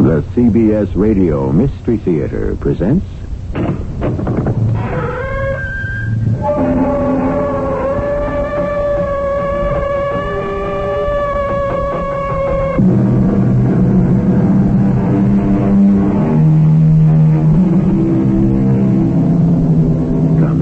The CBS Radio Mystery Theater presents... Come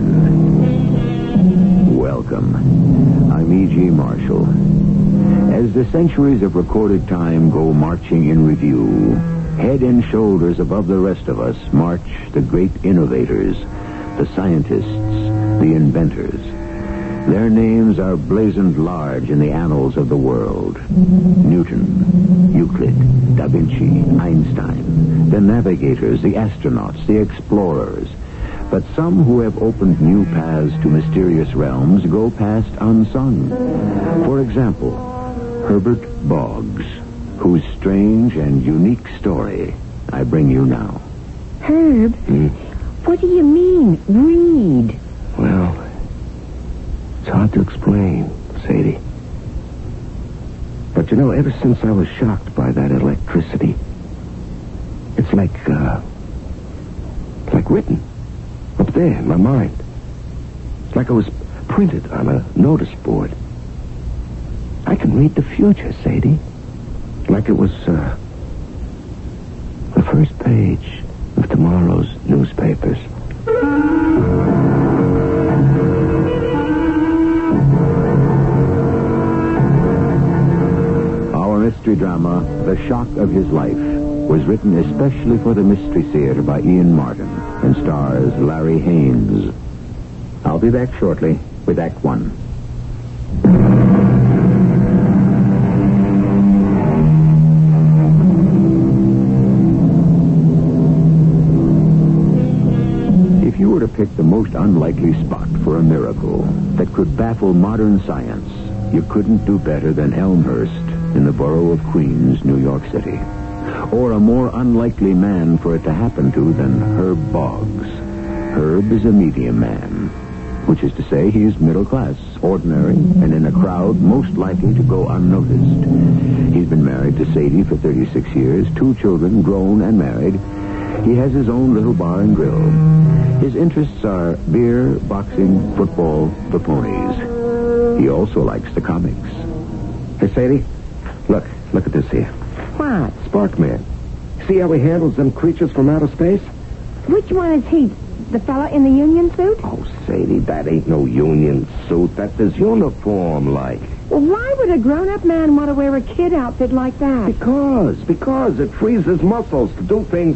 in. Welcome. I'm E.G. Marshall. As the centuries of recorded time go marching in review, head and shoulders above the rest of us march the great innovators, the scientists, the inventors. Their names are blazoned large in the annals of the world. Newton, Euclid, Da Vinci, Einstein, the navigators, the astronauts, the explorers. But some who have opened new paths to mysterious realms go past unsung. For example, Herbert Boggs, whose strange and unique story I bring you now. Herb, what do you mean, read? Well, it's hard to explain, Sadie. But you know, ever since I was shocked by that electricity, it's like written up there in my mind. It's like it was printed on a notice board. I can read the future, Sadie. Like it was the first page of tomorrow's newspapers. Our mystery drama, The Shock of His Life, was written especially for the Mystery Theater by Ian Martin and stars Larry Haynes. I'll be back shortly with Act One. If you were to pick the most unlikely spot for a miracle that could baffle modern science, you couldn't do better than Elmhurst in the borough of Queens, New York City. Or a more unlikely man for it to happen to than Herb Boggs. Herb is a medium man, which is to say he's middle class, ordinary, and in a crowd most likely to go unnoticed. He's been married to Sadie for 36 years, 2 children, grown and married. He has his own little bar and grill. His interests are beer, boxing, football, the ponies. He also likes the comics. Hey, Sadie, look at this here. What? Sparkman. See how he handles them creatures from outer space? Which one is he? The fella in the union suit? Oh, Sadie, that ain't no union suit. That's his uniform, like. Well, why would a grown-up man want to wear a kid outfit like that? Because it frees his muscles to do things.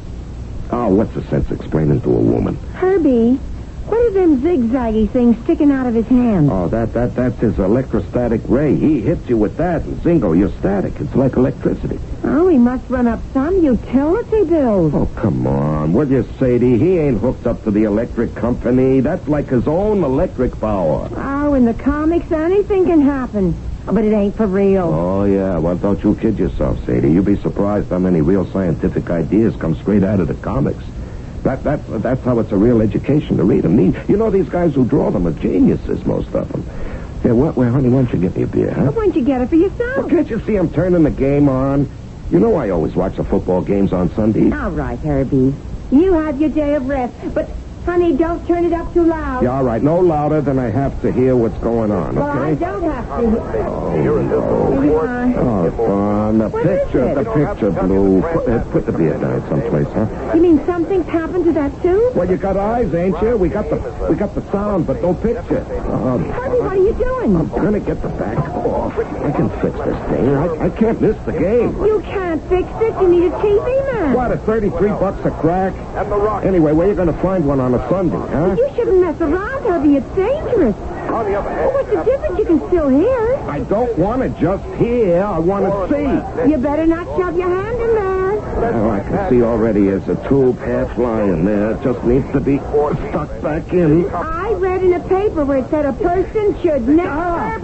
Oh, what's the sense explaining to a woman? Herbie, what are them zigzaggy things sticking out of his hands? Oh, that's his electrostatic ray. He hits you with that, and zingo, you're static. It's like electricity. Oh, he must run up some utility bills. Oh, come on. Will you, Sadie? He ain't hooked up to the electric company. That's like his own electric power. Oh, in the comics, anything can happen. But it ain't for real. Oh, yeah. Well, don't you kid yourself, Sadie. You'd be surprised how many real scientific ideas come straight out of the comics. That's how it's a real education to read them. You know, these guys who draw them are geniuses, most of them. Yeah, well, honey, why don't you get me a beer, huh? Why don't you get it for yourself? Well, can't you see I'm turning the game on? You know I always watch the football games on Sundays. All right, Herbie. You have your day of rest, but... Honey, don't turn it up too loud. Yeah, all right. No louder than I have to hear what's going on, well, okay? I don't have to. Here you are. Oh, fun. The picture blew. Put the beer down someplace, huh? You mean something's happened to that, too? Well, you got eyes, ain't you? We got the sound, but no picture. Herbie, what are you doing? I'm trying to get the back off. I can fix this thing. I can't miss the game. You can't fix it. You need a TV man. What, at $33 a crack? Anyway, where you going to find one on a Sunday, huh? You shouldn't mess around, Herbie. It's dangerous. Well, what's the difference? You can still hear. I don't want to just hear. I want to see. You better not shove your hand in there. Oh, I can see already there's a tube half lying there. It just needs to be stuck back in. I read in a paper where it said a person should never...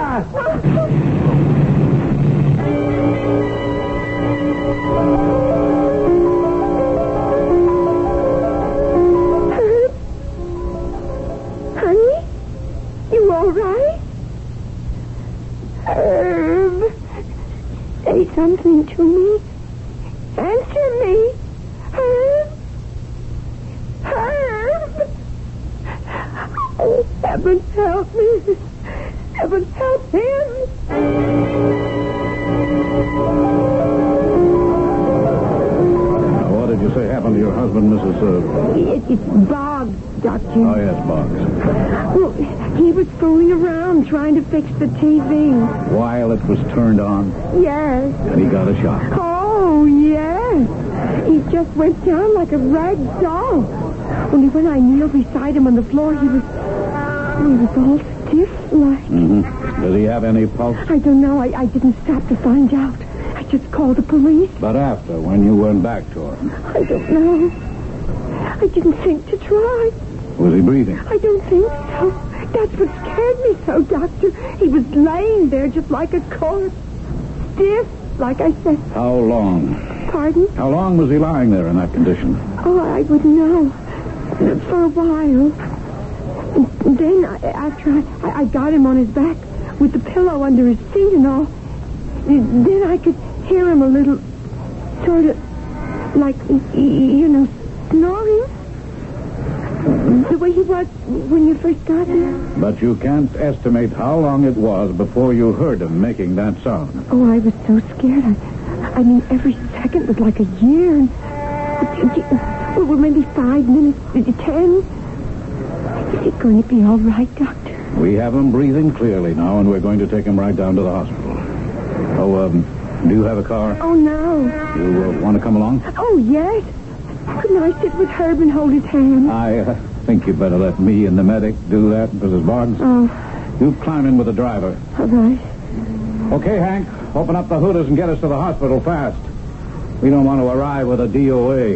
Honey? You all right? Herb, say something to me. Answer me. Herb. Herb. Oh, heaven help me. Heaven help him. What did you say happened to your husband, Mrs. It's Boggs, Doctor. Oh, yes, Boggs. Well, he was fooling around trying to fix the TV. While it was turned on, Yes. and he got a shock. Oh, yes. He just went down like a rag doll. Only when I kneeled beside him on the floor, he was all stiff like. Mm-hmm. Does he have any pulse? I don't know. I didn't stop to find out. I just called the police. But after, when you went back to him, I don't know. I didn't think to try. was he breathing? I don't think so. That's what scared me so, Doctor. He was laying there just like a corpse. Stiff, like I said. How long? Pardon? How long was he lying there in that condition? Oh, I wouldn't know. For a while. And then, after I got him on his back with the pillow under his feet and all, then I could hear him a little, sort of, like, snoring. The way he was when you first got him. But you can't estimate how long it was before you heard him making that sound. Oh, I was so scared. I mean, every second was like a year. Well, maybe 5 minutes, 10. Is it going to be all right, Doctor? We have him breathing clearly now, and we're going to take him right down to the hospital. Oh, do you have a car? Oh, no. You want to come along? Oh, yes. Couldn't I sit with Herb and hold his hand? I think you'd better let me and the medic do that, Mrs. Boggs. Oh. You climb in with the driver. All right. Okay, Hank. Open up the hooters and get us to the hospital fast. We don't want to arrive with a DOA.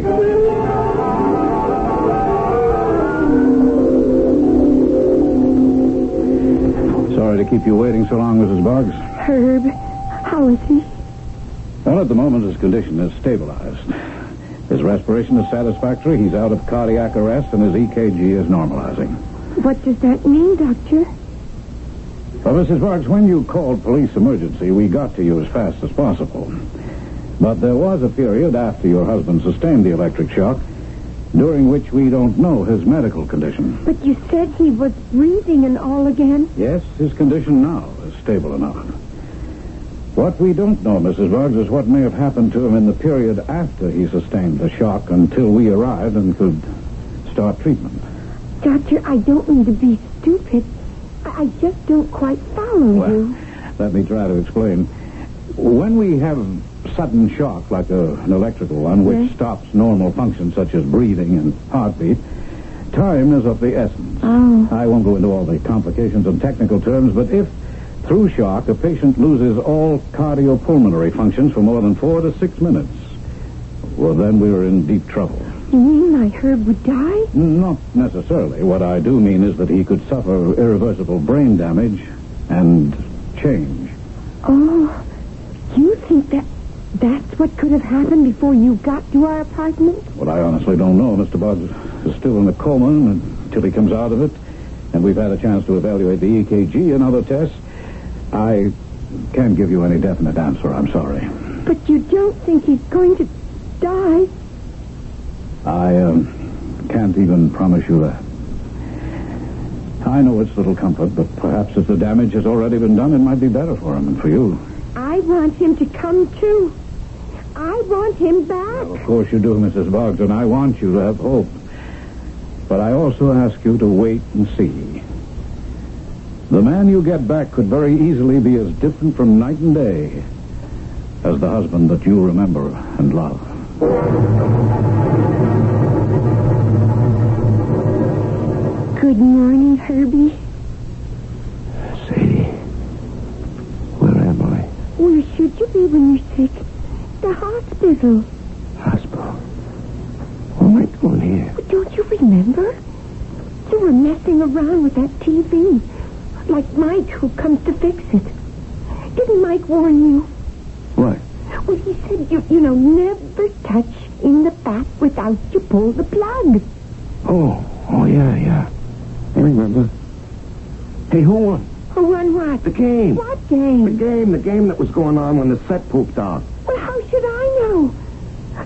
Sorry to keep you waiting so long, Mrs. Boggs. Herb, how is he? Well, at the moment, his condition is stabilized. His respiration is satisfactory. He's out of cardiac arrest, and his EKG is normalizing. What does that mean, Doctor? Well, Mrs. Boggs, when you called police emergency, we got to you as fast as possible. But there was a period after your husband sustained the electric shock, during which we don't know his medical condition. But you said he was breathing and all again. Yes, his condition now is stable enough. What we don't know, Mrs. Boggs, is what may have happened to him in the period after he sustained the shock until we arrived and could start treatment. Doctor, I don't mean to be stupid. I just don't quite follow you. Let me try to explain. When we have sudden shock, like an electrical one, which stops normal functions such as breathing and heartbeat, time is of the essence. Oh. I won't go into all the complications and technical terms, but if, through shock, a patient loses all cardiopulmonary functions for more than 4 to 6 minutes, well, then we're in deep trouble. You mean my Herb would die? Not necessarily. What I do mean is that he could suffer irreversible brain damage and change. Oh, you think that's what could have happened before you got to our apartment? Well, I honestly don't know. Mr. Boggs is still in a coma until he comes out of it, and we've had a chance to evaluate the EKG and other tests. I can't give you any definite answer. I'm sorry. But you don't think he's going to die? I can't even promise you that. I know it's little comfort, but perhaps if the damage has already been done, it might be better for him and for you. I want him to come too. I want him back. Well, of course you do, Mrs. Boggs, and I want you to have hope. But I also ask you to wait and see. The man you get back could very easily be as different from night and day as the husband that you remember and love. Good morning, Herbie. Sadie, where am I? Where should you be when you're sick? The hospital. Hospital. What am I doing here? But don't you remember? You were messing around with that TV. Like Mike, who comes to fix it. Didn't Mike warn you? What? Well, he said, never touch in the bath without you pull the plug. Oh, yeah. I remember. Hey, who won? Who won what? The game. What game? The game that was going on when the set pooped out. Well, how should I know?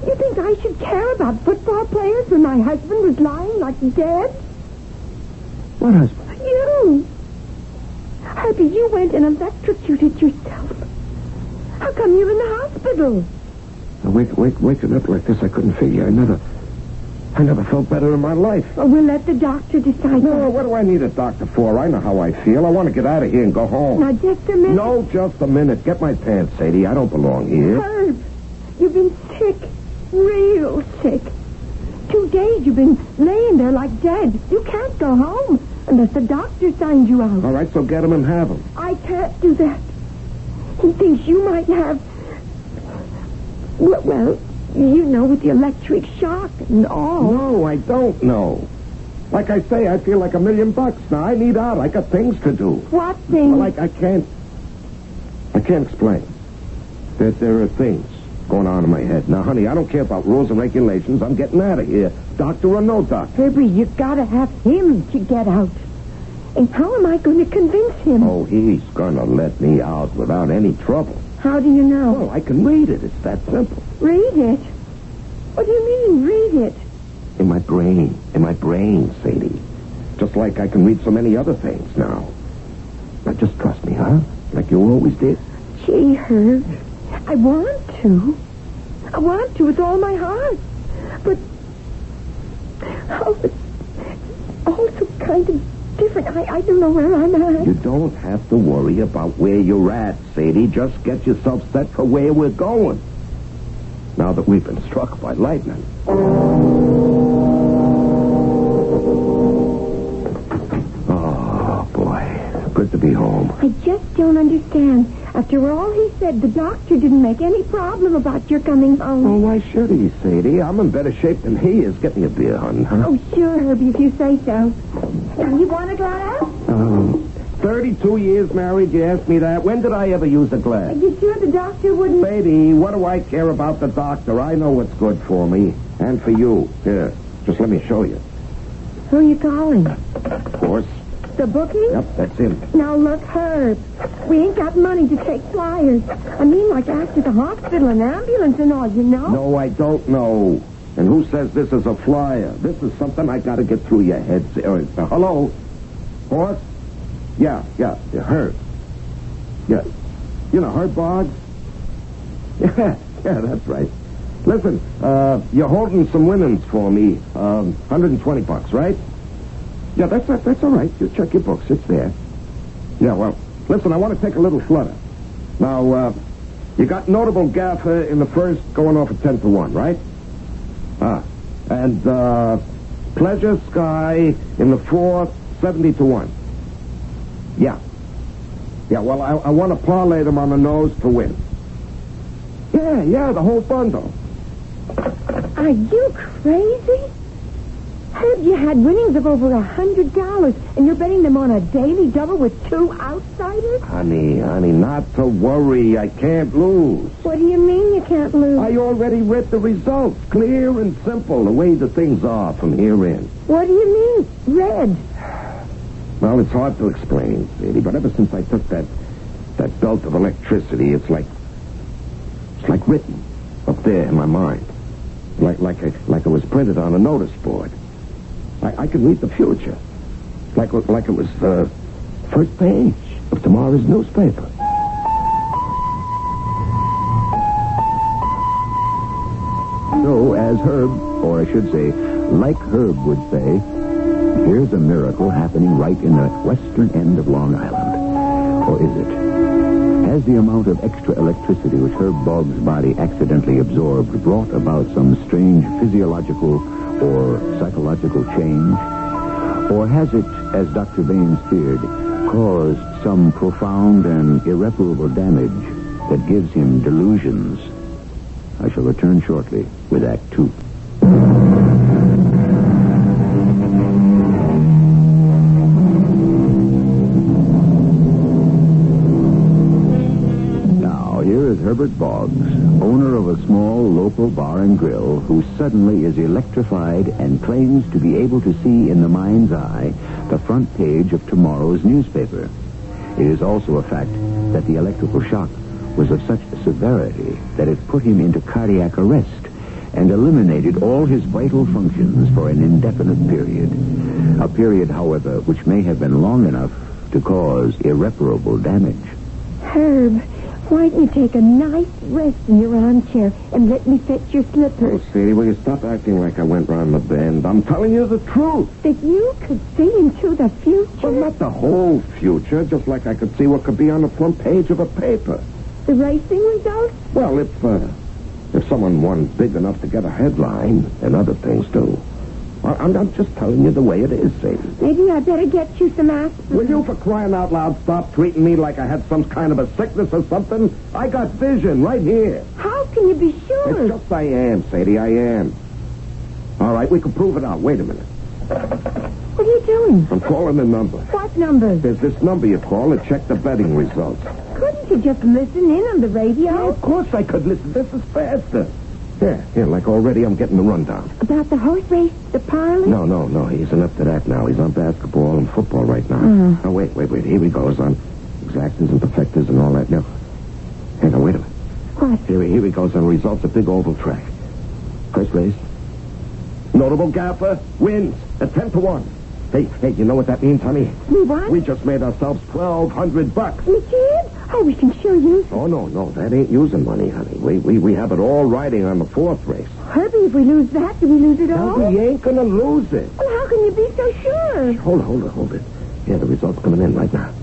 I should care about football players when my husband was lying like dead? What husband? You. Herbie, you went and electrocuted yourself. How come you're in the hospital? Waking up like this, I couldn't figure. I never felt better in my life. Oh, we'll let the doctor decide. No, what do I need a doctor for? I know how I feel. I want to get out of here and go home. Now, just a minute. No, just a minute. Get my pants, Sadie. I don't belong here. Herb, you've been sick. Real sick. 2 days you've been laying there like dead. You can't go home unless the doctor signs you out. All right, so get him and have him. I can't do that. He thinks you might have... Well, you know, with the electric shock and all. No, I don't know. Like I say, I feel like $1 million now. I need out. I got things to do. What things? Well, I can't explain. There are things going on in my head. Now, honey, I don't care about rules and regulations. I'm getting out of here. Doctor or no doctor. Herbie, you gotta have him to get out. And how am I going to convince him? Oh, he's gonna let me out without any trouble. How do you know? Well, I can read it. It's that simple. Read it? What do you mean, read it? In my brain, Sadie. Just like I can read so many other things now. Now, just trust me, huh? Like you always did. Gee, Herb, I want to. I want to with all my heart. But, it's also kind of different. I don't know where I'm at. You don't have to worry about where you're at, Sadie. Just get yourself set for where we're going. Now that we've been struck by lightning. Oh, boy. Good to be home. I just don't understand. After all he said, the doctor didn't make any problem about your coming home. Oh, why should he, Sadie? I'm in better shape than he is. Get me a beer, hon, huh? Oh, sure, Herbie, if you say so. You want a glass? 32 years married, you asked me that. When did I ever use a glass? Are you sure the doctor wouldn't... Baby, what do I care about the doctor? I know what's good for me. And for you. Here, just let me show you. Who are you calling? Of course. The bookie? Yep, that's him. Now, look, Herb, we ain't got money to take flyers. I mean, like after the hospital and ambulance and all, you know? No, I don't know. And who says this is a flyer? This is something I got to get through your head. Hello? Horse? Yeah, Herb. Yeah. You know, Herb Boggs? Yeah, that's right. Listen, you're holding some linens for me. $120, right? Yeah, that's all right. You check your books. It's there. Yeah, well, listen, I want to take a little flutter. Now, you got Notable Gaffer in the first going off at 10-1, right? And Pleasure Sky in the fourth, 70-1. Yeah. Yeah, well, I want to parlay them on the nose to win. Yeah, the whole bundle. Are you crazy? Herb, you had winnings of over $100, and you're betting them on a daily double with 2 outsiders? Honey, not to worry. I can't lose. What do you mean you can't lose? I already read the results. Clear and simple, the way the things are from here in. What do you mean, read? Well, it's hard to explain, Sadie, but ever since I took that belt of electricity, it's like written up there in my mind. Like it was printed on a notice board. I can read the future. Like it was the first page of tomorrow's newspaper. So, as Herb, or I should say, like Herb would say, here's a miracle happening right in the western end of Long Island. Or is it? Has the amount of extra electricity which Herb Boggs' body accidentally absorbed brought about some strange physiological or psychological change? Or has it, as Dr. Baines feared, caused some profound and irreparable damage that gives him delusions? I shall return shortly with Act 2. Here is Herbert Boggs, owner of a small local bar and grill, who suddenly is electrified and claims to be able to see in the mind's eye the front page of tomorrow's newspaper. It is also a fact that the electrical shock was of such severity that it put him into cardiac arrest and eliminated all his vital functions for an indefinite period. A period, however, which may have been long enough to cause irreparable damage. Herb, why don't you take a nice rest in your armchair and let me fetch your slippers? Oh, Sadie, will you stop acting like I went round the bend? I'm telling you the truth. That you could see into the future? Well, not the whole future, just like I could see what could be on the front page of a paper. The racing results? Well, if someone won big enough to get a headline, and other things too. I'm just telling you the way it is, Sadie. Maybe I better get you some aspirin. Will you, for crying out loud, stop treating me like I had some kind of a sickness or something? I got vision right here. How can you be sure? It's just I am, Sadie, I am. All right, we can prove it out. Wait a minute. What are you doing? I'm calling the number. What number? There's this number you call to check the betting results. Couldn't you just listen in on the radio? Yeah, of course I could listen. This is faster. Here, like already I'm getting the rundown. About the horse race, the parley? No, he isn't up to that now. He's on basketball and football right now. Uh-huh. Now, wait. Here he goes on exactors and perfectors and all that. Now, hang on, wait a minute. What? Here he goes on results of big oval track. First race. Notable gaffer wins at 10-1. Hey, you know what that means, honey? We won? We just made ourselves $1,200. We did? Oh, we can sure use it. Oh, no, that ain't using money, honey. We have it all riding on the fourth race. Herbie, if we lose that, do we lose it all? Now, we ain't gonna lose it. Well, how can you be so sure? Hold it. Yeah, the results coming in right now.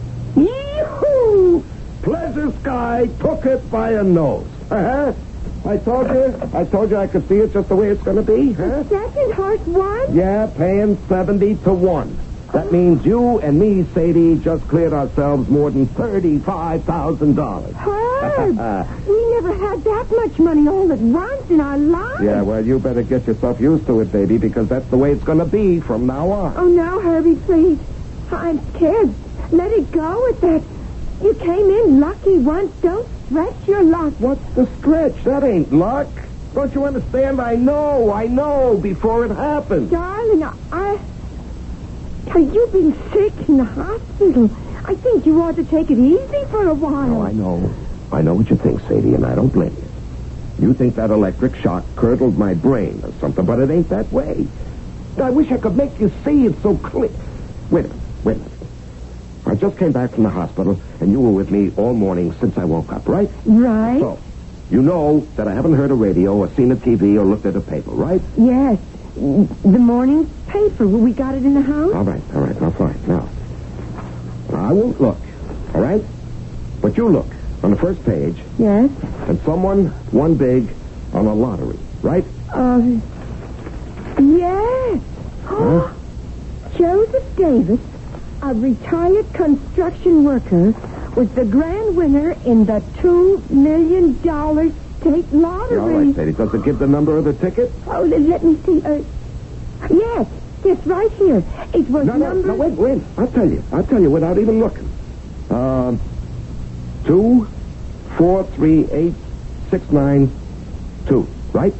Yee-hoo! Pleasure Sky took it by a nose. Uh-huh. I told you I could see it just the way it's gonna be, huh? Second horse won? Yeah, paying 70-1. That means you and me, Sadie, just cleared ourselves more than $35,000. Herb, we never had that much money all at once in our lives. Yeah, well, you better get yourself used to it, baby, because that's the way it's going to be from now on. Oh, now, Herbie, please. I'm scared. Let it go with that. You came in lucky once. Don't stretch your luck. What's the stretch? That ain't luck. Don't you understand? I know before it happens. Darling, you've been sick in the hospital. I think you ought to take it easy for a while. Oh, I know. I know what you think, Sadie, and I don't blame you. You think that electric shock curdled my brain or something, but it ain't that way. I wish I could make you see it so clear. Wait a minute. I just came back from the hospital, and you were with me all morning since I woke up, right? Right. So, you know that I haven't heard a radio or seen a TV or looked at a paper, right? Yes. The morning paper. We got it in the house? All right. Now, fine. Now, I won't look, all right? But you look on the first page. Yes. And someone won big on a lottery, right? Yes. Huh? Joseph Davis, a retired construction worker, was the grand winner in the $2 million state lottery. Yeah, all right, Sadie. Does it give the number of the ticket? Oh, let me see. Yes, right here. It was number... No, wait. I'll tell you without even looking. 2, 4, 3, 8, 6, 9, 2, right?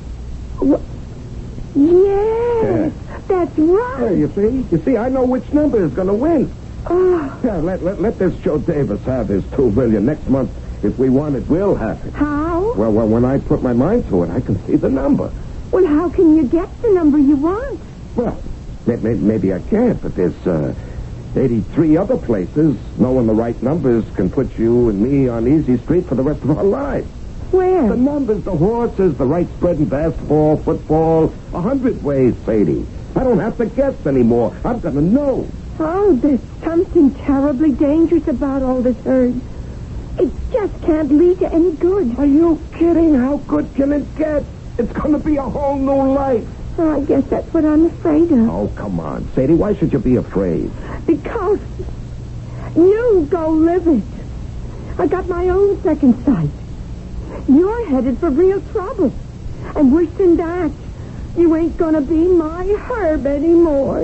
Yes, that's right. Yeah, you see, I know which number is going to win. Oh. Yeah, let this Joe Davis have his $2 million next month. If we want it, we'll have it. How? Well, when I put my mind to it, I can see the number. Well, how can you get the number you want? Well, maybe I can't, but there's 83 other places. Knowing the right numbers can put you and me on easy street for the rest of our lives. Where? The numbers, the horses, the right spread in basketball, football, 100 ways, Sadie. I don't have to guess anymore. I'm going to know. Oh, there's something terribly dangerous about all this, Herb. It just can't lead to any good. Are you kidding? How good can it get? It's going to be a whole new life. Oh, I guess that's what I'm afraid of. Oh, come on, Sadie. Why should you be afraid? Because you go live it. I got my own second sight. You're headed for real trouble. And worse than that, you ain't going to be my Herb anymore.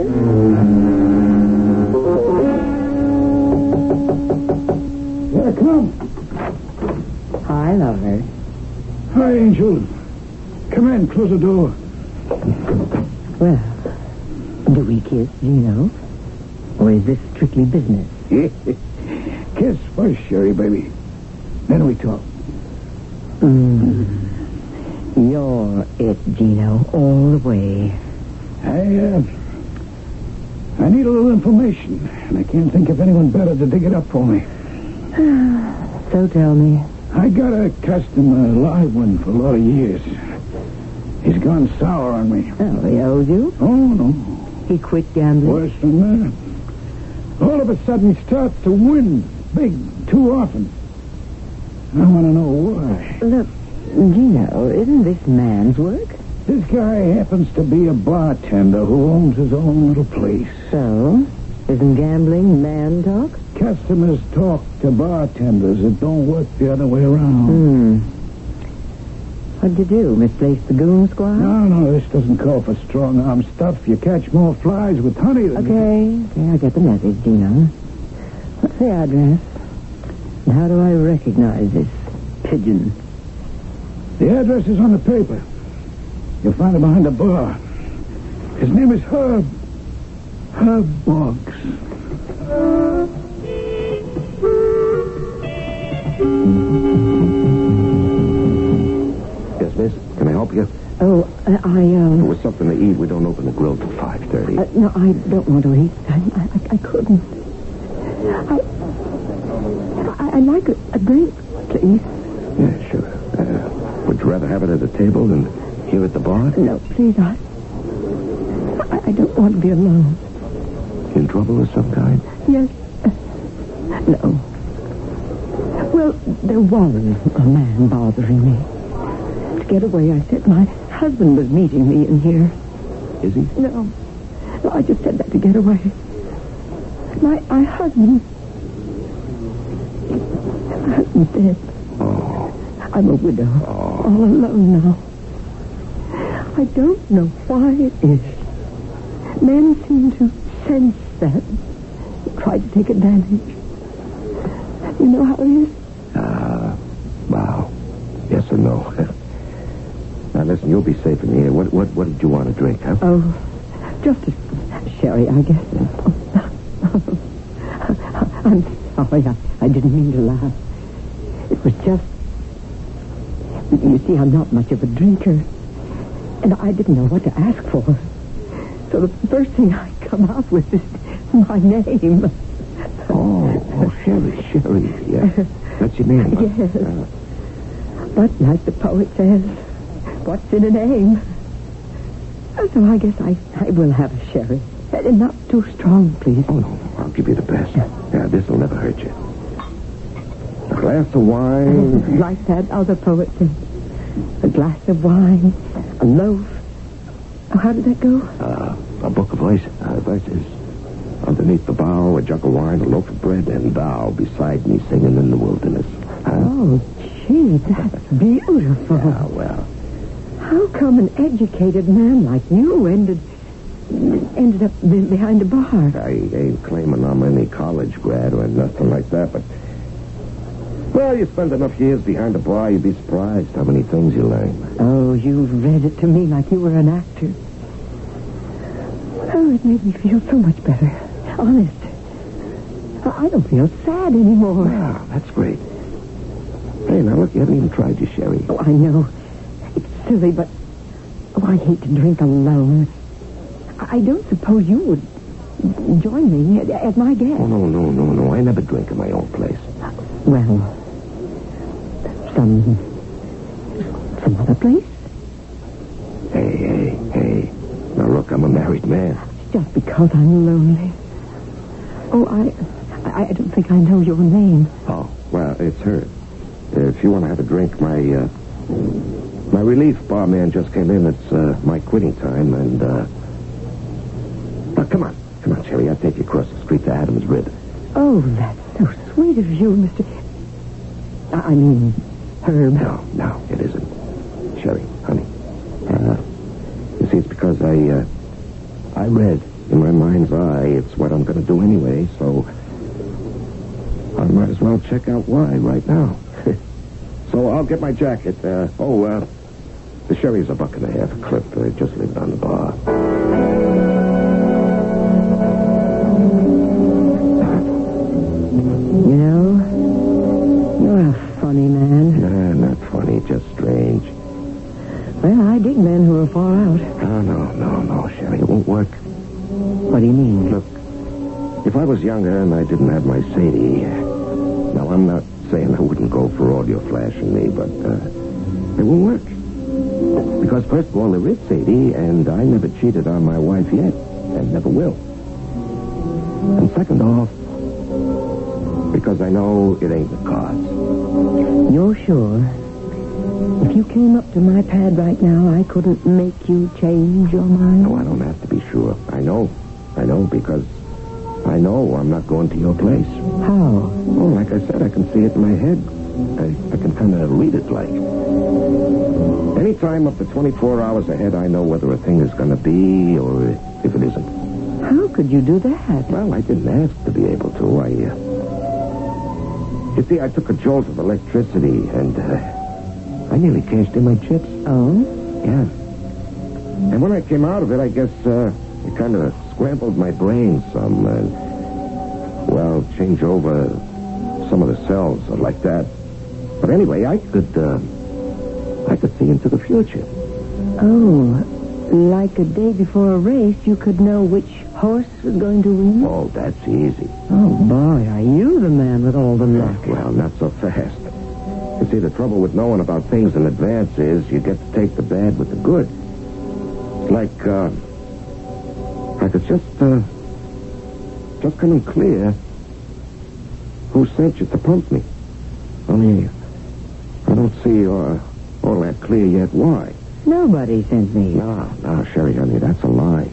Here, come. Hi, lover. Hi, Angel. Come in, close the door. Well, do we kiss, Gino? Or is this strictly business? Kiss first, Sherry, baby. Then we talk. You're it, Gino, all the way. I need a little information, and I can't think of anyone better to dig it up for me. So tell me. I got a customer, a live one, for a lot of years. He's gone sour on me. Oh, he owes you? Oh, no. He quit gambling? Worse than that. All of a sudden, he starts to win big too often. I want to know why. Look, Gino, isn't this man's work? This guy happens to be a bartender who owns his own little place. So? Isn't gambling man talk? Customers talk to bartenders. It don't work the other way around. What'd you do? Misplace the goon squad? No, this doesn't call for strong-arm stuff. You catch more flies with honey than... Okay, I get the message, Gino. What's the address? And how do I recognize this pigeon? The address is on the paper. You'll find it behind the bar. His name is Herb. Herb Boggs. Yes, miss? Can I help you? Oh, There was something to eat. We don't open the grill till 5:30. No, I don't want to eat. I couldn't. I'd like a drink, please. Yeah, sure. Would you rather have it at the table than here at the bar? No, please, I don't want to be alone. In trouble of some kind? Yes. No. Well, there was a man bothering me. To get away, I said my husband was meeting me in here. Is he? No, I just said that to get away. My husband... My husband's dead. Oh. I'm a widow. All alone now. I don't know why it is. Men seem to sense that. Try to take advantage. You know how it is? Wow. Yes or no? Now, listen, you'll be safe in here. What did you want to drink, huh? Oh, just a sherry, I guess. I'm sorry. I didn't mean to laugh. It was just... You see, I'm not much of a drinker. And I didn't know what to ask for. So the first thing I come out with is my name. Oh, Sherry. Yeah. That's your name, huh? Yes. But like the poet says, what's in a name? So I guess I will have a sherry. And not too strong, please. Oh, no. I'll give you the best. Yeah, this'll never hurt you. A glass of wine. Like that other poet said. A glass of wine, a loaf. Oh, how did that go? A book of verses. Underneath the bough, a jug of wine, a loaf of bread, and thou beside me singing in the wilderness. Oh, gee, that's beautiful. Yeah, well. How come an educated man like you ended up behind a bar? I ain't claiming I'm any college grad or nothing like that, but... Well, you spend enough years behind a bar, you'd be surprised how many things you learn. Oh, you've read it to me like you were an actor. Oh, it made me feel so much better. Honest. I don't feel sad anymore. Wow, that's great. Hey, now look, you haven't even tried your sherry. Oh, I know. It's silly, but... Oh, I hate to drink alone. I don't suppose you would join me as my guest. Oh, no. I never drink in my own place. Well, some other place? Hey. Now, look, I'm a married man. Just because I'm lonely. Oh, I don't think I know your name. Oh, well, it's her. If you want to have a drink, my relief barman just came in. It's my quitting time, and, come on, Sherry. I'll take you across the street to Adams Rib. Oh, that's so sweet of you, Mr... I mean, Herb. No, it isn't. Sherry, honey. You see, it's because I read in my mind's eye it's what I'm going to do anyway, so I might as well check out why right now. So I'll get my jacket. The sherry's $1.50 a clip. Just leave it on the bar. You know, you're a funny man. Nah, not funny, just strange. Well, I dig men who are far out. No, Sherry. It won't work. What do you mean? Look, if I was younger and I didn't have my Sadie... Now, I'm not saying I wouldn't go for all you're flashing me, but it won't work. Because, first of all, there is Sadie, and I never cheated on my wife yet, and never will. And second off, because I know it ain't the cards. You're sure? If you came up to my pad right now, I couldn't make you change your mind? No, I don't have to be sure. I know, because I know I'm not going to your place. How? Oh, like I said, I can see it in my head. I can kind of read it like. Anytime up to 24 hours ahead, I know whether a thing is going to be or if it isn't. How could you do that? Well, I didn't ask to be able to. You see, I took a jolt of electricity, and I nearly cashed in my chips. Oh? Yeah. And when I came out of it, I guess it kind of scrambled my brain some. Well, change over some of the cells like that. But anyway, I could see into the future. Oh, like a day before a race, you could know which horse was going to win? Oh, that's easy. Oh, boy, are you the man with all the luck? Well, not so fast. You see, the trouble with knowing about things in advance is you get to take the bad with the good. Like it's just coming clear who sent you to pump me. Only I don't see all that clear yet why. Nobody sent me. No, Sherry, honey, that's a lie.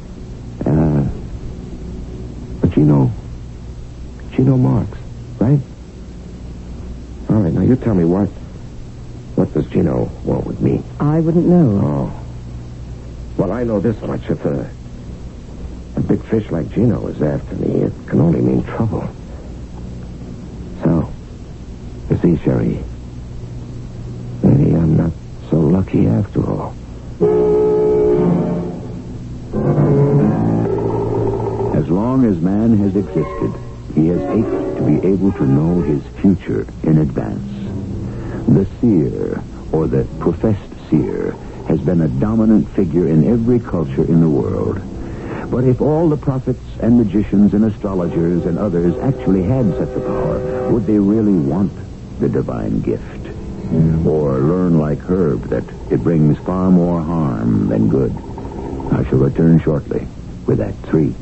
But Gino Marks, right? All right, now you tell me what does Gino want with me? I wouldn't know. Oh. Well, I know this much. If a big fish like Gino is after me, it can only mean trouble. So, you see, Sherry, maybe I'm not so lucky after all. As long as man has existed, he has ached to be able to know his future in advance. The seer, or the professed seer, has been a dominant figure in every culture in the world. But if all the prophets and magicians and astrologers and others actually had such a power, would they really want the divine gift? Or learn like Herb that it brings far more harm than good? I shall return shortly with Act 3.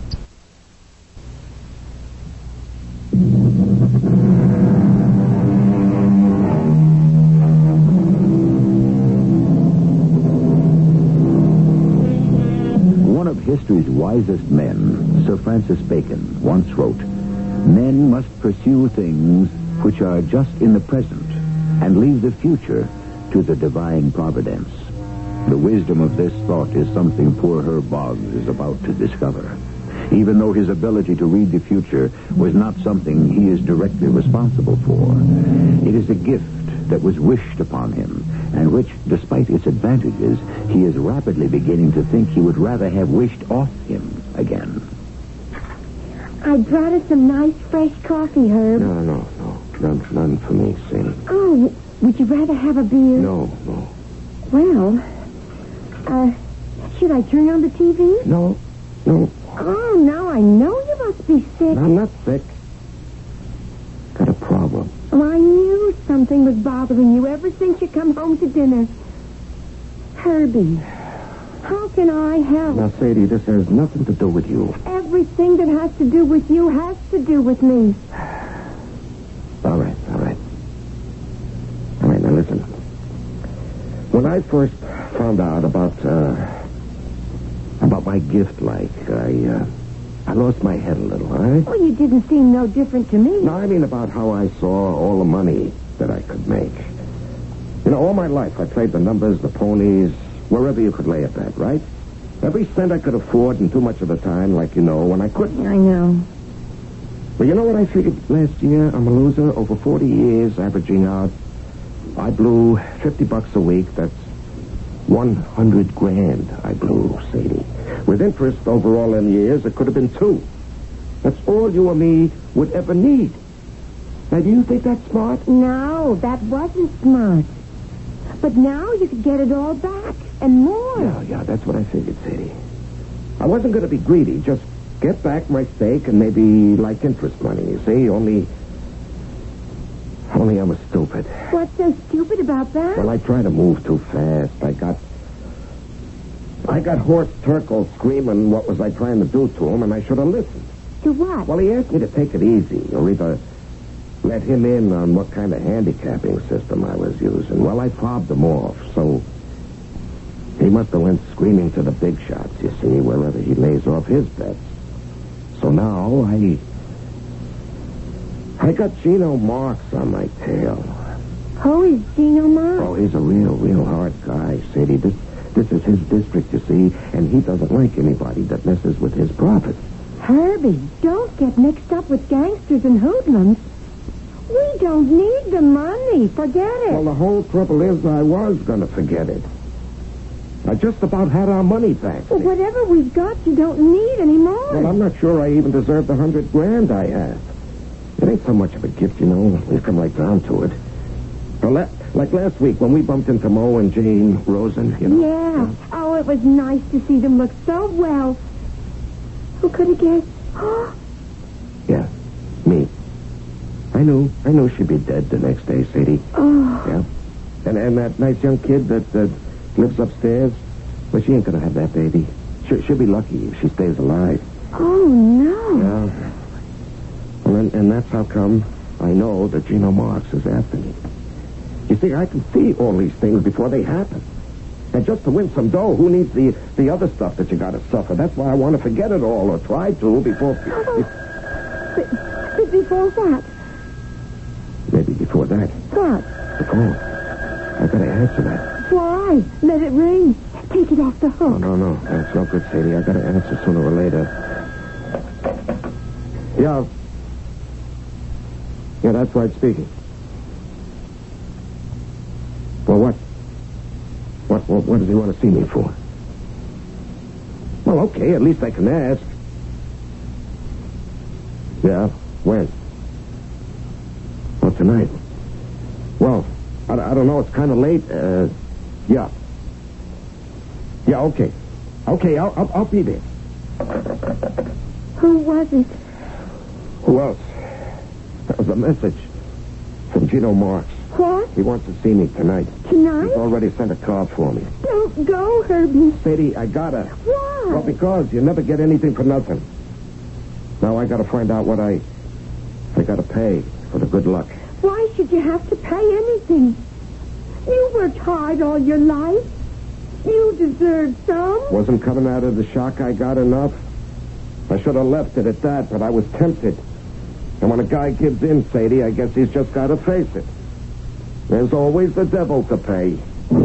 One of history's wisest men, Sir Francis Bacon, once wrote, "Men must pursue things which are just in the present and leave the future to the divine providence." The wisdom of this thought is something poor Herb Boggs is about to discover. Even though his ability to read the future was not something he is directly responsible for, it is a gift that was wished upon him, and which, despite its advantages, he is rapidly beginning to think he would rather have wished off him again. I brought us some nice fresh coffee, Herb. No. None for me, Sadie. Oh, would you rather have a beer? No. Well, should I turn on the TV? No. Oh, now I know you must be sick. I'm not sick. Got a problem. Oh, I knew something was bothering you ever since you come home to dinner. Herbie, how can I help? Now, Sadie, this has nothing to do with you. Everything that has to do with you has to do with me. All right. Now listen. When I first found out about my gift, I lost my head a little, all right? Well, you didn't seem no different to me. No, I mean about how I saw all the money that I could make. You know, all my life I played the numbers, the ponies, wherever you could lay it at, right? Every cent I could afford, and too much of the time, when I couldn't. I know. Well, you know what I figured last year? I'm a loser. Over 40 years, averaging out, I blew $50 a week. That's 100 grand I blew, Sadie. With interest over all them years, it could have been 2. That's all you or me would ever need. Now, do you think that's smart? No, that wasn't smart. But now you could get it all back and more. Yeah, that's what I figured, Sadie. I wasn't going to be greedy. Just get back my stake and maybe like interest money, you see? Only I was stupid. What's so stupid about that? Well, I tried to move too fast. I got Horst Turkle screaming what was I trying to do to him, and I should have listened. To what? Well, he asked me to take it easy, or either let him in on what kind of handicapping system I was using. Well, I fobbed him off, so he must have went screaming to the big shots, you see, wherever he lays off his bets. So now I got Gino Marks on my tail. Who is Gino Marks? Oh, he's a real hard guy, Sadie. This is his district, you see, and he doesn't like anybody that messes with his profits. Herbie, don't get mixed up with gangsters and hoodlums. We don't need the money. Forget it. Well, the whole trouble is I was going to forget it. I just about had our money back. Well, whatever we've got, you don't need anymore. Well, I'm not sure I even deserve the $100,000 I have. It ain't so much of a gift, you know. We've come right down to it. Well, like last week when we bumped into Mo and Jane Rosen, you know. Yeah. Oh, it was nice to see them look so well. Who could have guessed? Yeah, me. I knew she'd be dead the next day, Sadie. Oh. Yeah. And that nice young kid that lives upstairs, well, she ain't gonna have that baby. She'll be lucky if she stays alive. Oh, no. Yeah. Well, and that's how come I know that Gino Marks is after me. You see, I can see all these things before they happen. And just to win some dough, who needs the other stuff that you gotta suffer? That's why I want to forget it all, or try to, before... Before what? Maybe before that. What? The phone. I gotta answer that. Why? Let it ring. Take it off the hook. No. That's no good, Sadie. I gotta answer sooner or later. Yeah. Yeah, that's right speaking. Well, what? What does he want to see me for? Well, okay, at least I can ask. Yeah, when? Well, tonight. Well, I don't know, it's kind of late. Yeah. Yeah, okay. Okay, I'll be there. Who was it? Who else? That was a message from Gino Marks. What? He wants to see me tonight. Tonight? He's already sent a card for me. Don't go, Herbie. Sadie, I gotta. Why? Well, because you never get anything for nothing. Now I gotta find out what I gotta pay for the good luck. Why should you have to pay anything? You worked hard all your life. You deserve some. Wasn't coming out of the shock I got enough. I should have left it at that, but I was tempted. And when a guy gives in, Sadie, I guess he's just gotta face it. There's always the devil to pay.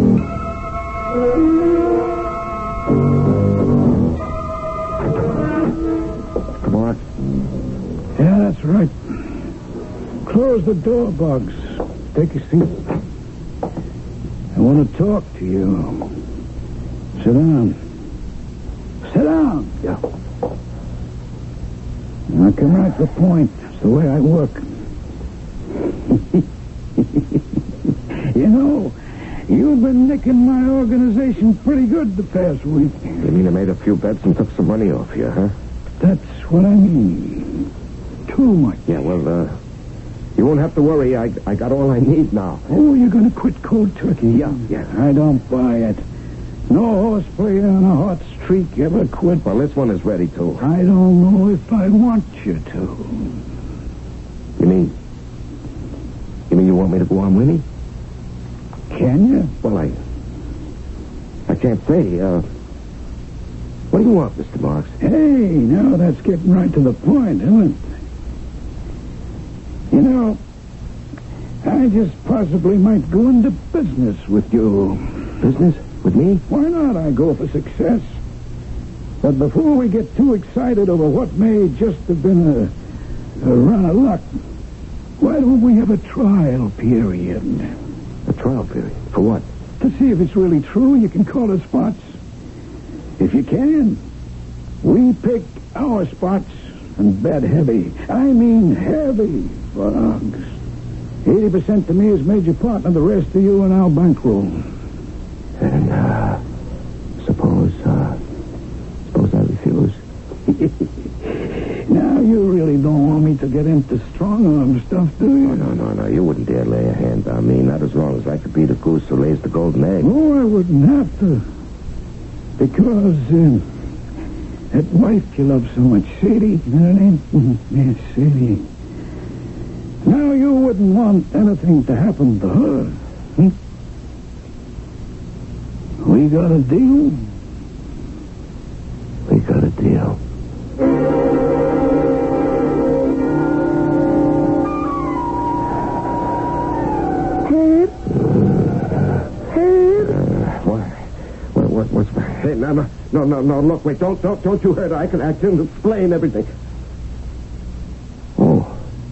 Come on. Yeah, that's right. Close the door, Bugs. Take a seat. I want to talk to you. Sit down. Sit down. Yeah. I'll come right to the point. It's the way I work. You know, you've been nicking my organization pretty good the past week. You mean I made a few bets and took some money off you, huh? That's what I mean. Too much. Yeah, well, you won't have to worry. I got all I need now. Oh, you're going to quit cold turkey? Yeah. I don't buy it. No horseplay on a hot streak ever quit. Well, this one is ready, too. I don't know if I want you to. You mean you want me to go on winning? Can you? Well, I can't say. What do you want, Mr. Marks? Hey, now that's getting right to the point, isn't it? You know, I just possibly might go into business with you. Business? With me? Why not? I go for success. But before we get too excited over what may just have been a run of luck, why don't we have a trial period? A trial period? For what? To see if it's really true, you can call it spots. If you can, we pick our spots and bet heavy. I mean heavy, Bugs. 80% to me as major partner, the rest to you and our bankroll. And, suppose I refuse. Now, you really don't want me to get into strong-arm stuff, do you? Oh, no. You wouldn't dare lay a hand on me, not as long as I could be the goose who lays the golden egg. Oh, I wouldn't have to. Because, that wife you love so much, Sadie, you know her name? Yes, Sadie. Now, you wouldn't want anything to happen to her. Hmm? We got a deal? We got a deal. What's that? Hey, no, look, wait, don't you hurt her. I can explain everything. Oh,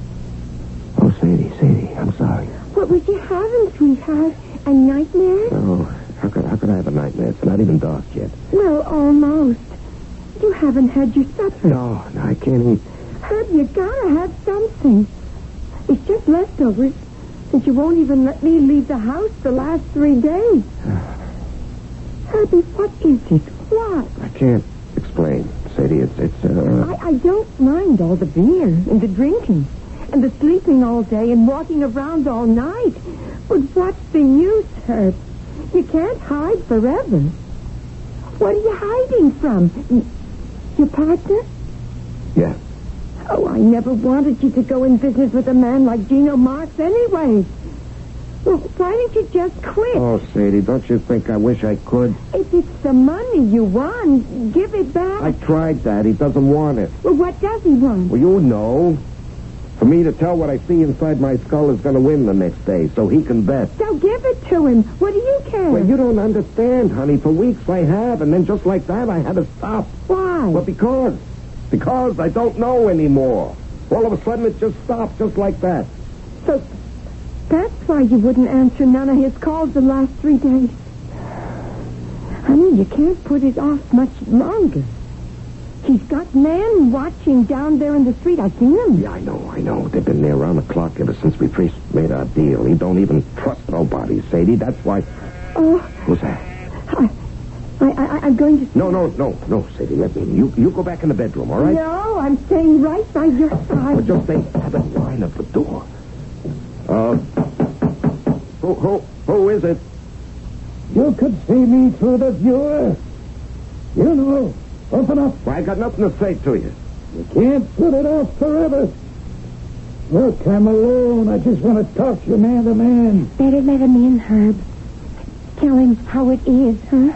Sadie, I'm sorry. What was you having, sweetheart? A nightmare? Oh, how could I have a nightmare? It's not even dark yet. Well, almost. You haven't had your supper. No, I can't eat. Herb, you gotta have something. It's just leftovers, since you won't even let me leave the house the last 3 days. Herbie, what is it? What? I can't explain, Sadie. It's I don't mind all the beer and the drinking and the sleeping all day and walking around all night. But what's the use, Herb? You can't hide forever. What are you hiding from? Your partner? Yeah. Oh, I never wanted you to go in business with a man like Gino Marks anyway. Well, why didn't you just quit? Oh, Sadie, don't you think I wish I could? If it's the money you want, give it back. I tried that. He doesn't want it. Well, what does he want? Well, you know. For me to tell what I see inside my skull is going to win the next day, so he can bet. So give it to him. What do you care? Well, you don't understand, honey. For weeks I have, and then just like that, I had to stop. Why? Well, because I don't know anymore. All of a sudden, it just stopped, just like that. So that's why you wouldn't answer none of his calls the last 3 days. Honey, you can't put it off much longer. He's got men watching down there in the street. I've seen them. Yeah, I know. They've been there around the clock ever since we first made our deal. He don't even trust nobody, Sadie. That's why... Oh. Who's that? I'm going to... No, Sadie, let me. You go back in the bedroom, all right? No, I'm staying right by your side. Well, just stay at the line of the door. Who is it? You could see me through the viewer. You know, open up. Well, I got nothing to say to you. You can't put it off forever. Look, I'm alone. I just want to talk to you man to man. Better let him in, Herb. Tell him how it is, huh?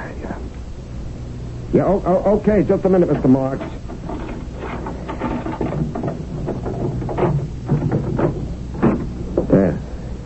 Yeah, okay. Just a minute, Mr. Marks. There.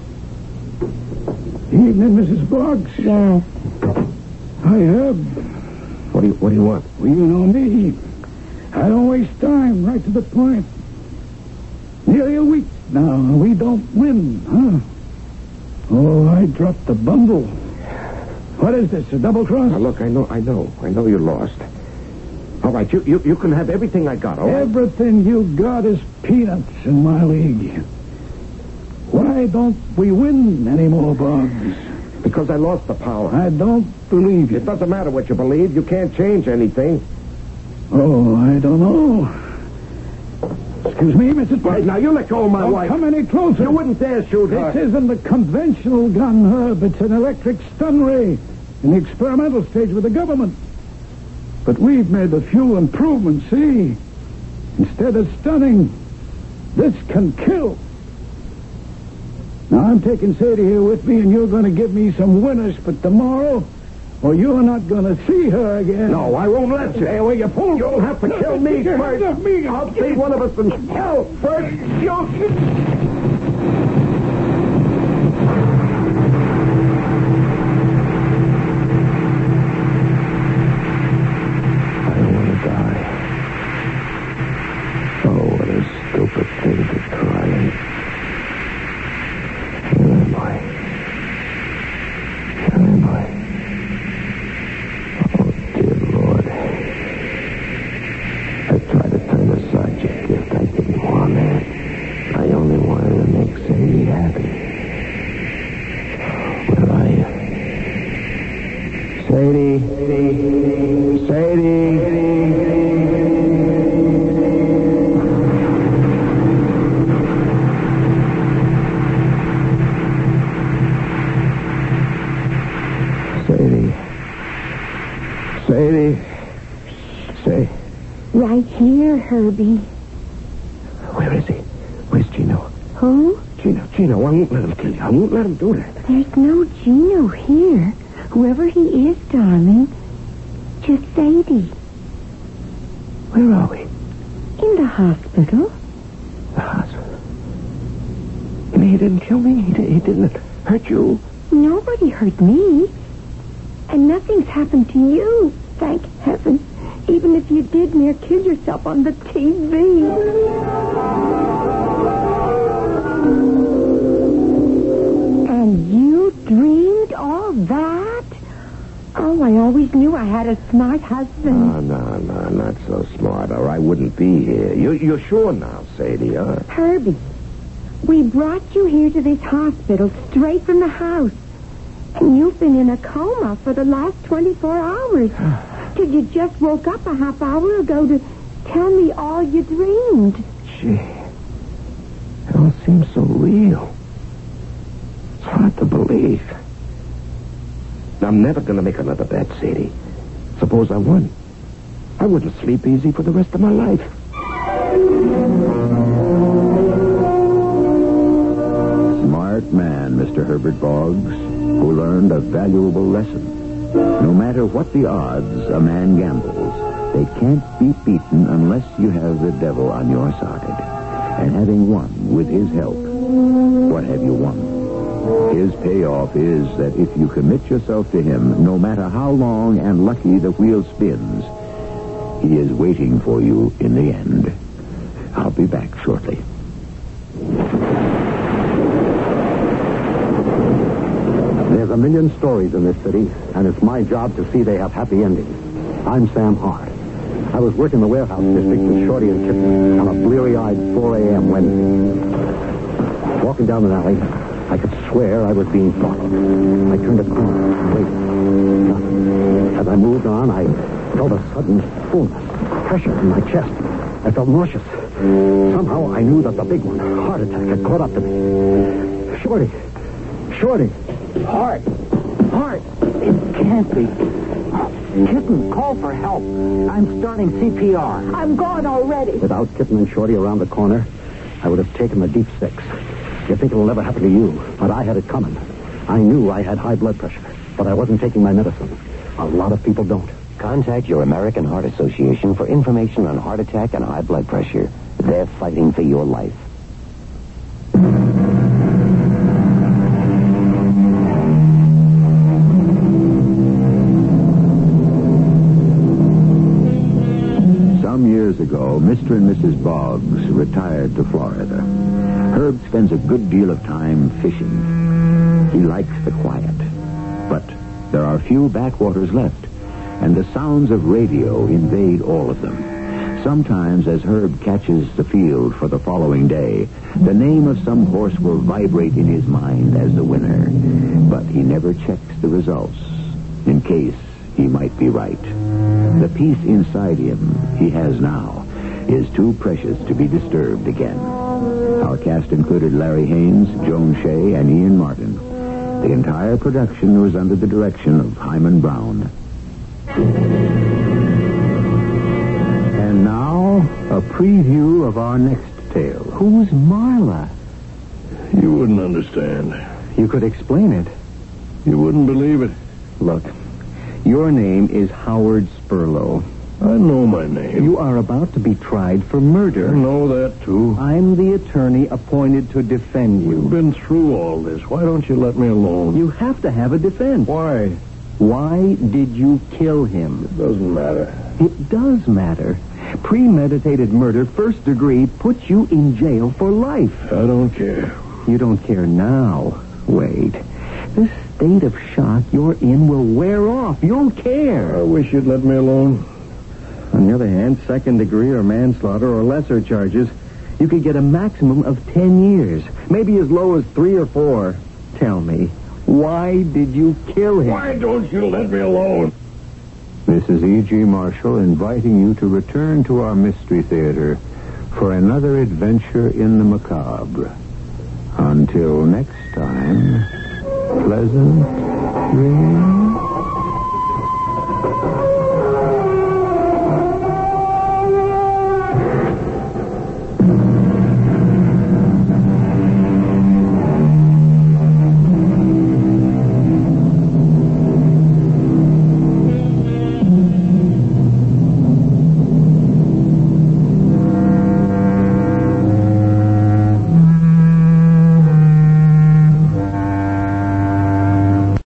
Evening, Mrs. Boggs. Yes. Hi, Herb. What do you want? Well, you know me. I don't waste time. Right to the point. Nearly a week now. We don't win, huh? Oh, I dropped the bundle. What is this, a double cross? Now, look, I know you lost. All right, you can have everything I got, all right? Everything you got is peanuts in my league. Why don't we win anymore, Boggs? Because I lost the power. I don't believe you. It doesn't matter what you believe. You can't change anything. Oh, I don't know. Excuse me, Mrs. Boggs. Hey, now, you let go of my Don't wife. come any closer. You wouldn't dare shoot her. This isn't a conventional gun, Herb. It's an electric stun ray in the experimental stage with the government. But we've made a few improvements, see? Instead of stunning, this can kill. Now, I'm taking Sadie here with me, and you're going to give me some winners for tomorrow, or you're not going to see her again. No, I won't let you. Hey, well, you fool. You'll have to kill me first. I'll see one of us in hell first. Stupid thing to try and... Where am I? Oh, dear Lord. I tried to turn aside your gift. I didn't want it. I only wanted Sadie. Right here, Herbie. Where is he? Where's Gino? Who? Gino, I won't let him kill you. I won't let him do that. There's no Gino here. Whoever he is, darling. Just Sadie. Where are we? In the hospital. The hospital. You mean he didn't kill me? He didn't hurt you? Nobody hurt me. And nothing's happened to you, thank heaven. Even if you did near kill yourself on the TV. And you dreamed all that? Oh, I always knew I had a smart husband. No, not so smart, or I wouldn't be here. You're sure now, Sadie, huh? Herbie, we brought you here to this hospital straight from the house. And you've been in a coma for the last 24 hours. Till you just woke up a half hour ago to tell me all you dreamed. Gee, it all seems so real. It's hard to believe. I'm never going to make another bet, Sadie. Suppose I won. I wouldn't sleep easy for the rest of my life. Smart man, Mr. Herbert Boggs, who learned a valuable lesson. No matter what the odds a man gambles, they can't be beaten unless you have the devil on your side. And having won with his help, what have you won? His payoff is that if you commit yourself to him, no matter how long and lucky the wheel spins, he is waiting for you in the end. I'll be back shortly. There's a million stories in this city, and it's my job to see they have happy endings. I'm Sam Hart. I was working the warehouse district with Shorty and Kitten on a bleary-eyed 4 a.m. Wednesday. Walking down an alley, I could swear I was being followed. I turned a corner and waited. Nothing. As I moved on, I felt a sudden fullness, pressure in my chest. I felt nauseous. Somehow I knew that the big one, heart attack, had caught up to me. Shorty. Hart, it can't be. Kitten, call for help. I'm starting CPR. I'm gone already. Without Kitten and Shorty around the corner, I would have taken the deep six. You think it'll never happen to you, but I had it coming. I knew I had high blood pressure, but I wasn't taking my medicine. A lot of people don't. Contact your American Heart Association for information on heart attack and high blood pressure. They're fighting for your life. Some years ago, Mr. and Mrs. Boggs retired to Florida. Herb spends a good deal of time fishing. He likes the quiet. But there are few backwaters left, and the sounds of radio invade all of them. Sometimes, as Herb catches the field for the following day, the name of some horse will vibrate in his mind as the winner. But he never checks the results, in case he might be right. The peace inside him he has now is too precious to be disturbed again. Our cast included Larry Haynes, Joan Shea, and Ian Martin. The entire production was under the direction of Hyman Brown. And now, a preview of our next tale. Who's Marla? You wouldn't understand. You could explain it. You wouldn't believe it. Look, your name is Howard Spurlow. I know my name. You are about to be tried for murder. I know that, too. I'm the attorney appointed to defend you. We've been through all this. Why don't you let me alone? You have to have a defense. Why? Why did you kill him? It doesn't matter. It does matter. Premeditated murder, first degree, puts you in jail for life. I don't care. You don't care now. Wait. This state of shock you're in will wear off. You'll care. I wish you'd let me alone. On the other hand, second degree or manslaughter or lesser charges, you could get a maximum of 10 years. Maybe as low as 3 or 4. Tell me, why did you kill him? Why don't you let me alone? This is E.G. Marshall inviting you to return to our Mystery Theater for another adventure in the macabre. Until next time, pleasant dreams.